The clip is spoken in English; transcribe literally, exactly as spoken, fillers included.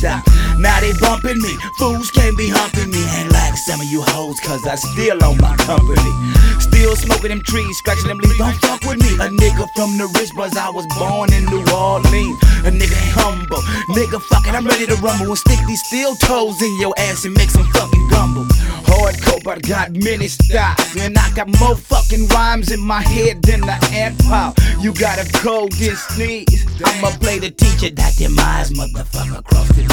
stop. Now they bumping me, fools can't be humping me. Ain't like some of you hoes, cause I still own my company. Still smoking them trees, scratching them leaves, don't fuck with me. A nigga from the rich buzz, I was born in New Orleans. A nigga ain't humble, nigga fucking, I'm ready to rumble and stick these steel toes in your ass and make some fucking gumbo. Hardcore, but I got many styles, and I got more fucking rhymes in my head than the empire. You got a cold and sneeze, I'ma play the teacher, that them eyes, motherfucker, cross the